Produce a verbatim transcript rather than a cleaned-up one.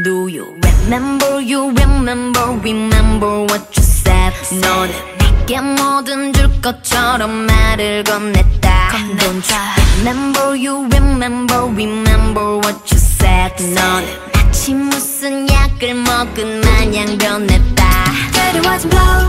Do you remember, you remember, remember what you said. 너는 내게 뭐든 줄 것처럼 말을 건넸다. Don't you remember, you remember, remember what you said. 너는 마치 무슨 약을 먹은 마냥 변했다. 그리워진 blow